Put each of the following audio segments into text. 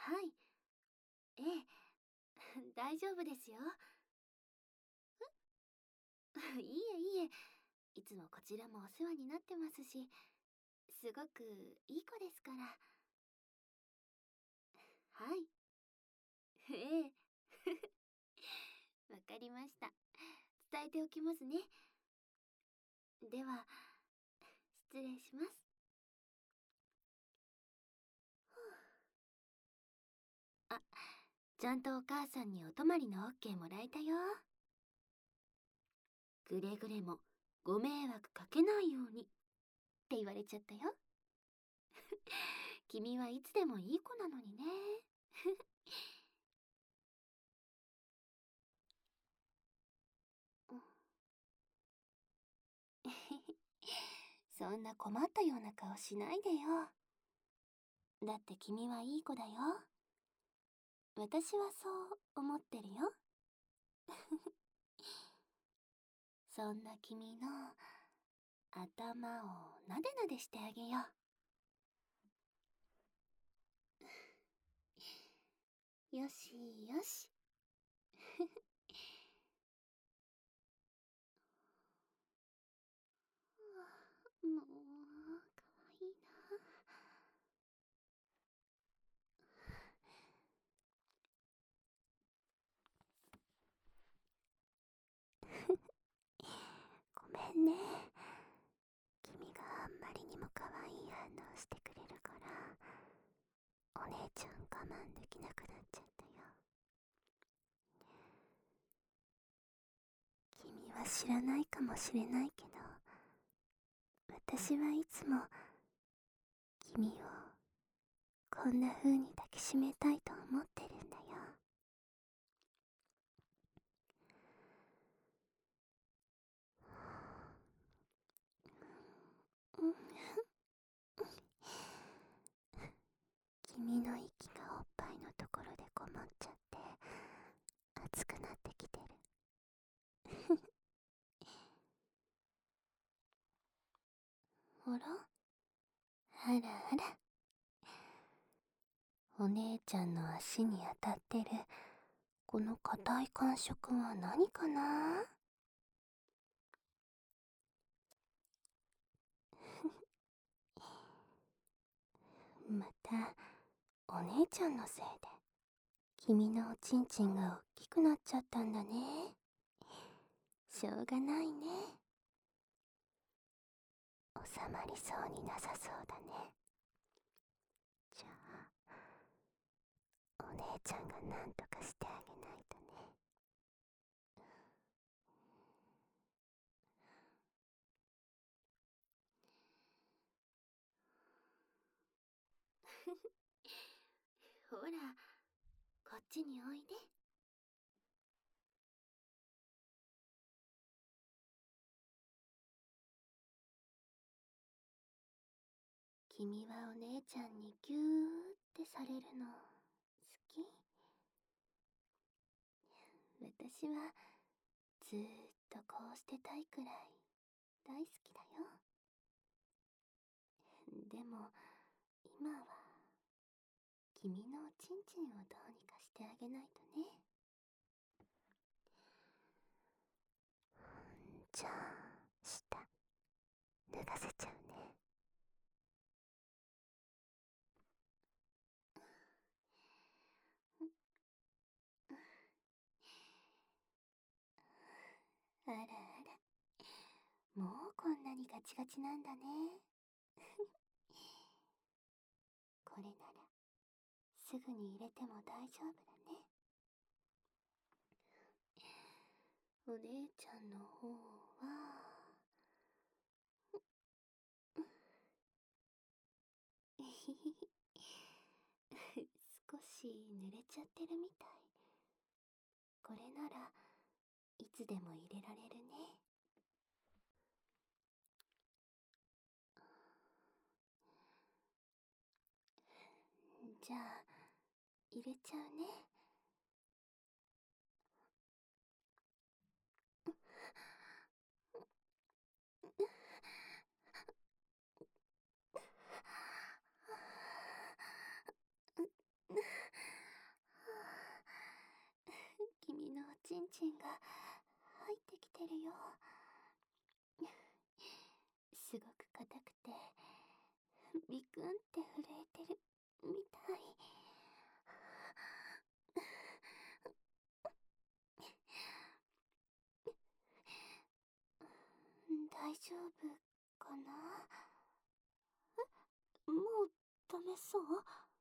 。ええ、大丈夫ですよ。いいえいいえ、いつもこちらもお世話になってますし、すごくいい子ですから。はい。ええ。わかりました。伝えておきますね。では、失礼します。あ、ちゃんとお母さんにお泊まりの OK もらえたよ。くれぐれもご迷惑かけないようにって言われちゃったよ。君はいつでもいい子なのにね。そんな困ったような顔しないでよ。だって君はいい子だよ。私はそう思ってるよ。そんな君の頭をなでなでしてあげよう。よしよし。もう、かわいいな。ごめんね。君があんまりにも可愛い反応してくれるから、お姉ちゃん我慢できなくなっちゃったよ。君は知らないかもしれないけど、私はいつも君をこんな風に抱きしめたいと思ってるんだよ。うん、君の息がおっぱいのところでこもっちゃって熱くなってきてる。あら、あらあら、お姉ちゃんの足に当たってるこの硬い感触は何かな。またお姉ちゃんのせいで君のおちんちんが大きくなっちゃったんだね。しょうがないね。収まりそうになさそうだね。じゃあお姉ちゃんがなんとかしてあげないとね。ほら、こっちにおいで。君はお姉ちゃんにギューってされるの好き？私はずーっとこうしてたいくらい大好きだよ。でも今は君のおちんちんをどうにかしてあげないとね。じゃあ下脱がせちゃうね。あらあら、もうこんなにガチガチなんだね。これならすぐに入れても大丈夫だね。お姉ちゃんの方は少し濡れちゃってるみたい。これならいつでも入れられるね。じゃあ入れちゃうね。 てるよ。すごく硬くてビクンって震えてるみたい。大丈夫かな。もうダメそう。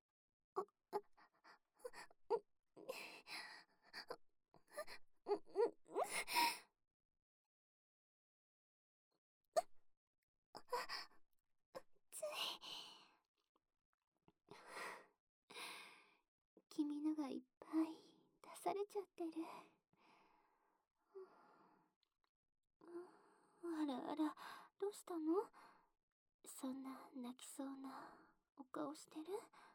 君のがいっぱい出されちゃってる。あらあら、どうしたの？そんな泣きそうなお顔してる？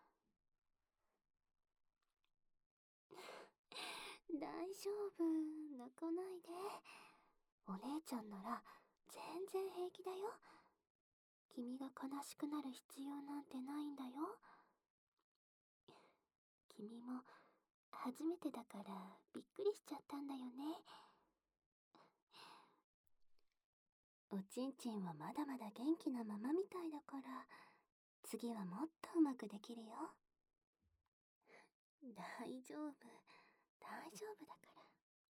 大丈夫、泣かないで。お姉ちゃんなら全然平気だよ。君が悲しくなる必要なんてないんだよ。君も初めてだからびっくりしちゃったんだよね。おちんちんはまだまだ元気なままみたいだから、次はもっとうまくできるよ。大丈夫、大丈夫だから。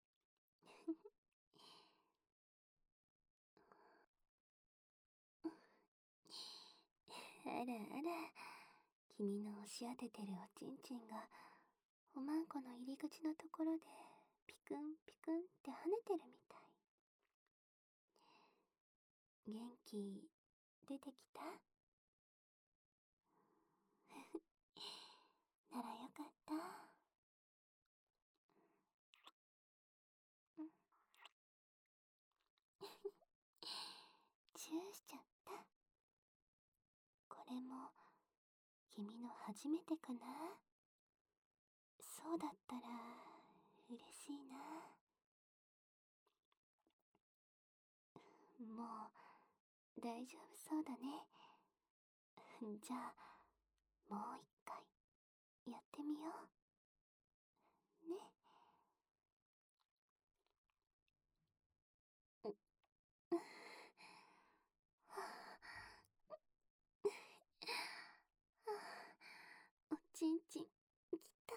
あらあら、君の押し当ててるおちんちんがおまんこの入り口のところでピクンピクンって跳ねてるみたい。元気出てきた？ならよかった。チューしちゃった。これも君の初めてかな？そうだったら嬉しいな。もう大丈夫そうだね。じゃあもう一回やってみようね。おちんちんきた。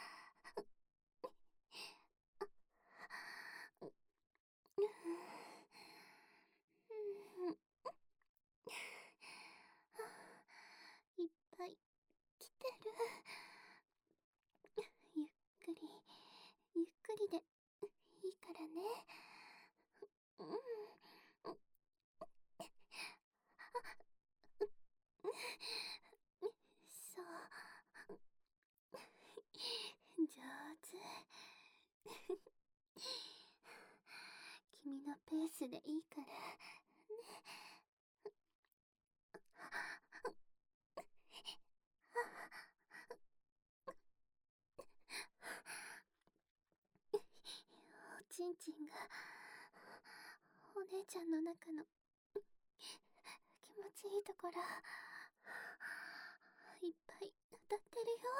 いっぱい来てる。ゆっくりゆっくりでいいからね。うん、そう、上手。君のペースでいいからね。おちんちんがお姉ちゃんの中の気持ちいいところいっぱい歌ってるよ。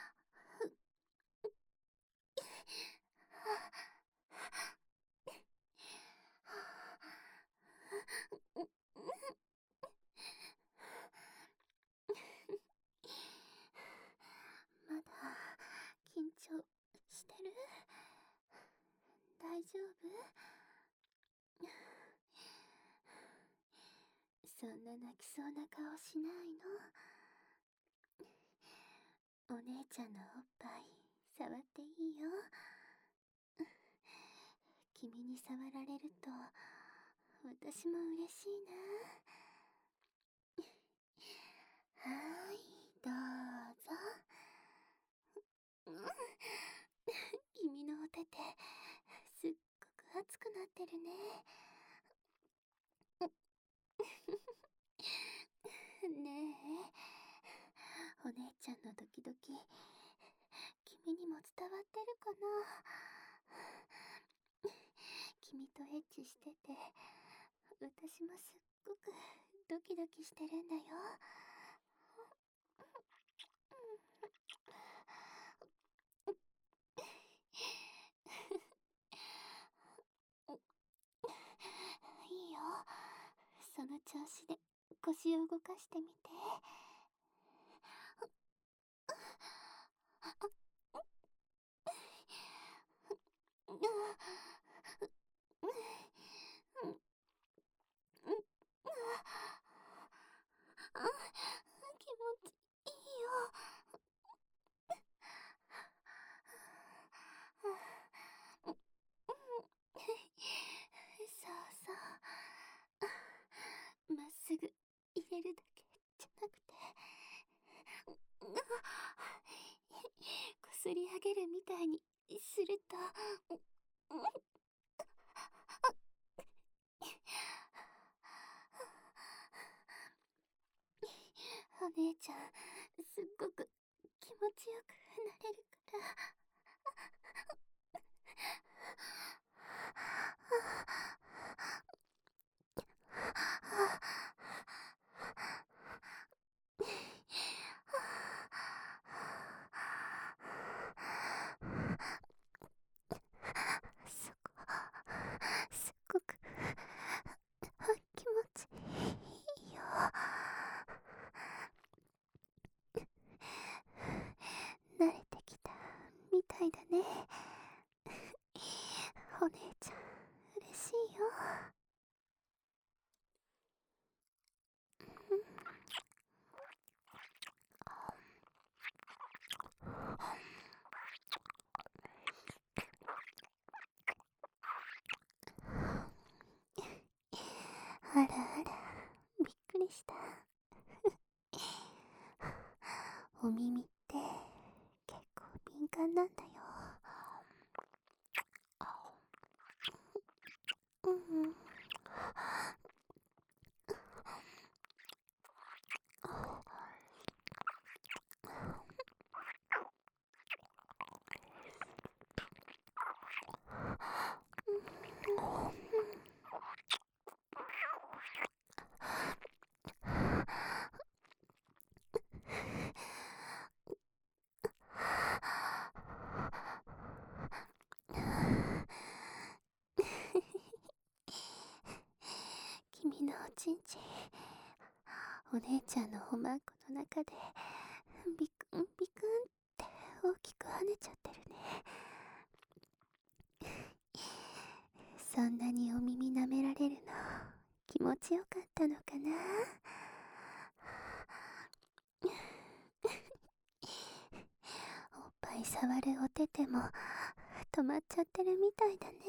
まだ緊張してる？大丈夫？そんな泣きそうな顔しないの。お姉ちゃんのおっぱい触っていいよ。君に触られると私も嬉しいな。はーい、どうぞ。君のお手手すっごく熱くなってるね。ねえ、お姉ちゃんのドキドキ君にも伝わってるかな？君とエッチしてて私もすっごくドキドキしてるんだよ。 腰を動かしてみて。気持ちいいよ。そうそう。まっすぐ入れるだけじゃなくて、こすり上げるみたいにすると、お姉ちゃん、すっごく気持ちよくなれるから。すっごく気持ちいいよ。慣れてきたみたいだね。お姉ちゃん、嬉しいよ。あらあら、びっくりした。お耳って結構敏感なんだよ。うん。君のおちんちん、お姉ちゃんのおまんこの中でビクンビクンって大きく跳ねちゃってるね。そんなにお耳舐められるの気持ちよかったのかな。おっぱい触るお手手も止まっちゃってるみたいだね。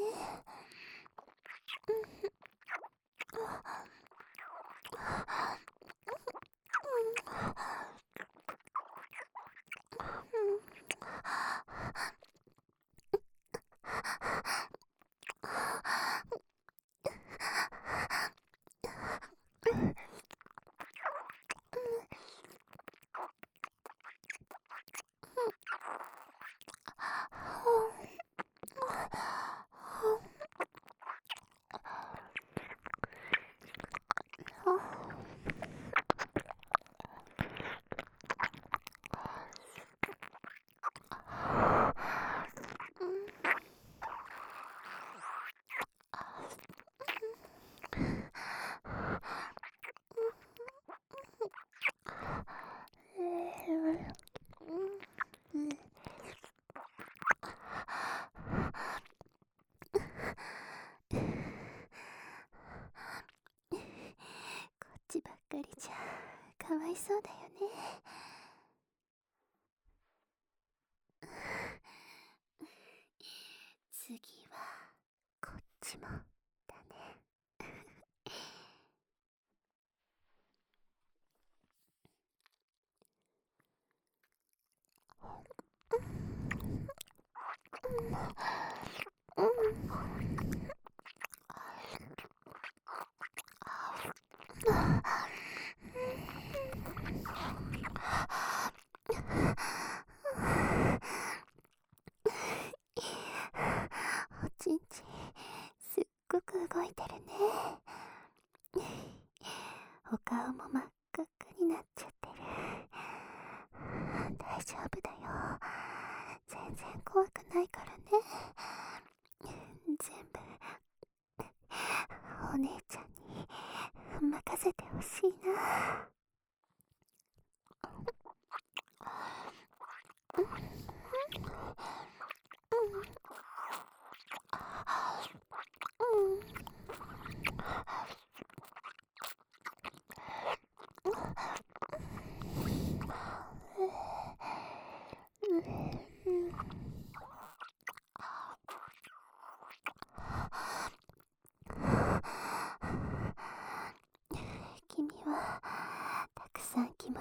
こっちばっかりじゃかわいそうだよね。次はこっちもだね。おちんちんすっごく動いてるね。お顔も真っ赤っかになっちゃってる。大丈夫だよ。全然怖くないからね。全部お姉ちゃんに任せてほしいな。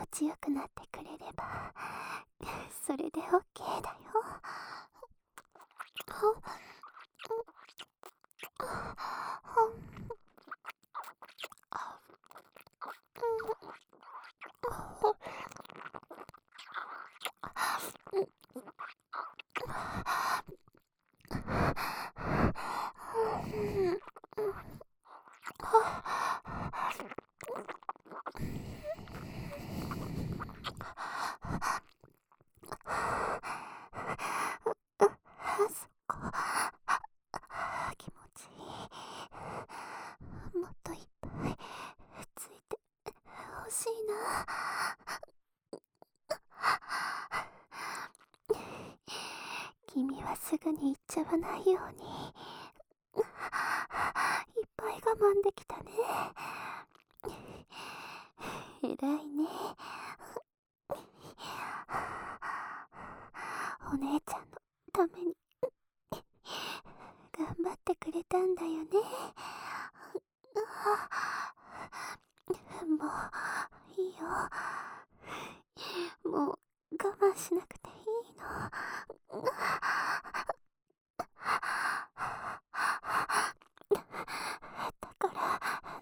ちよくなってくれればそれで OK だよ。気持ちいい。もっといっぱいついてほしいな。君はすぐに行っちゃわないようにいっぱい我慢できたね。偉いね。お姉ちゃんのために頑張ってくれたんだよね。もういいよ。もう我慢しなくていいの。だから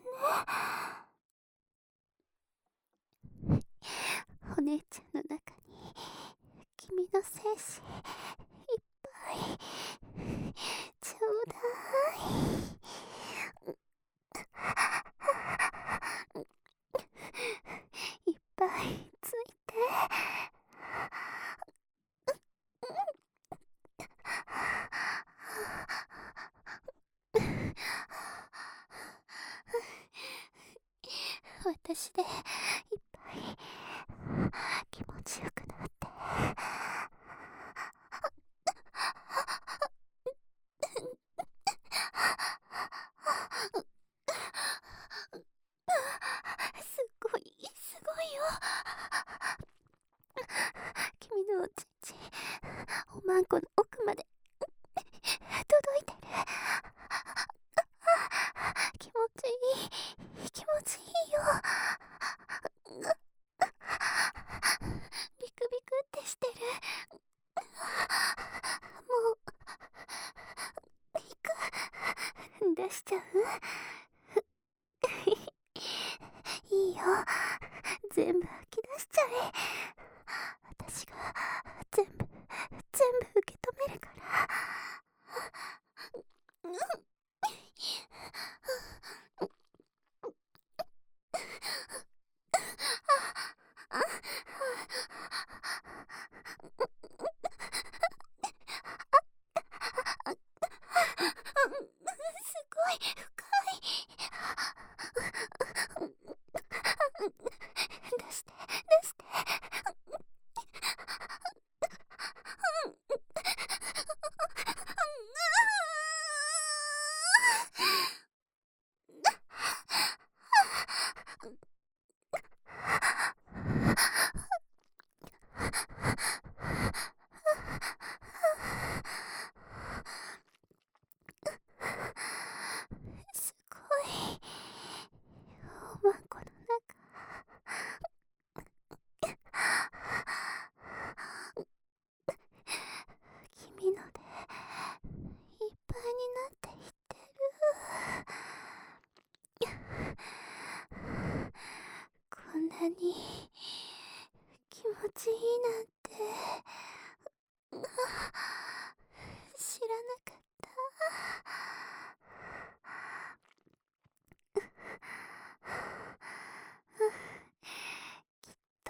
ね、お姉ちゃんの中に君の精子いっぱいちょうだい。いっぱいついて。私でいっぱい気持ちよくなって。すごいよ。君のおちんちんおまんこの奥まで届いてる。気持ちいい、気持ちいいよ。ビクビクってしてる。もう行く。出しちゃう。いいよ、全部吐き出しちゃえ。私が全部受け止めるから。すごい深い。出して。すごい。おまんこの中君のでいっぱいになっていってる。こんなに気持ちいいなんて知らなかった。きっと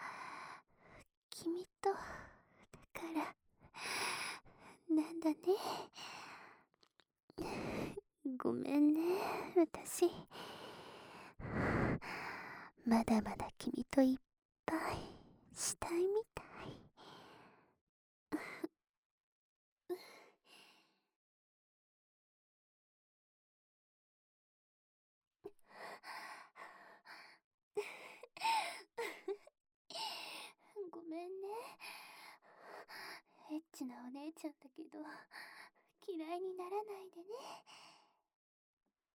君とだからなんだね。ごめんね、私。まだまだ君といっぱいしたいみたい。ごめんね。エッチなお姉ちゃんだけど嫌いにならないでね。